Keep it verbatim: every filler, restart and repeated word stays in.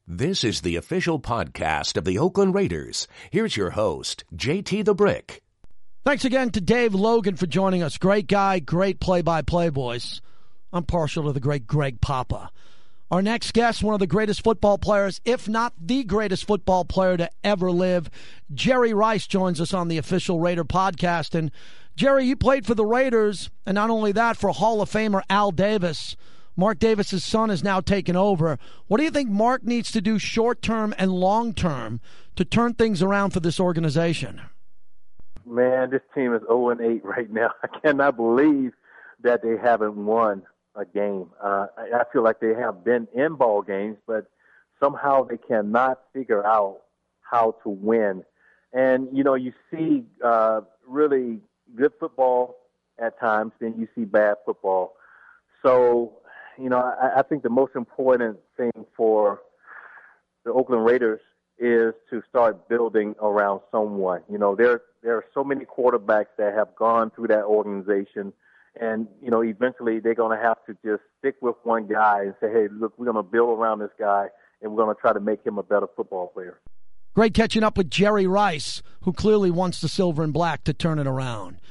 This is the official podcast of the Oakland Raiders. Here's your host, J T the Brick. Thanks again to Dave Logan for joining us. Great guy, great play-by-play voice. I'm partial to the great Greg Papa. Our next guest, one of the greatest football players, if not the greatest football player to ever live, Jerry Rice, joins us on the official Raider podcast. And Jerry, you played for the Raiders, and not only that, for Hall of Famer Al Davis. Mark Davis's son has now taken over. What do you think Mark needs to do short-term and long-term to turn things around for this organization? Man, this team is oh and eight right now. I cannot believe that they haven't won a game. Uh, I feel like they have been in ball games, but somehow they cannot figure out how to win. And, you know, you see uh, really good football at times, then you see bad football. So, you know, I, I think the most important thing for the Oakland Raiders is to start building around someone. You know, there there are so many quarterbacks that have gone through that organization, and, you know, eventually they're going to have to just stick with one guy and say, hey, look, we're going to build around this guy, and we're going to try to make him a better football player. Great catching up with Jerry Rice, who clearly wants the silver and black to turn it around.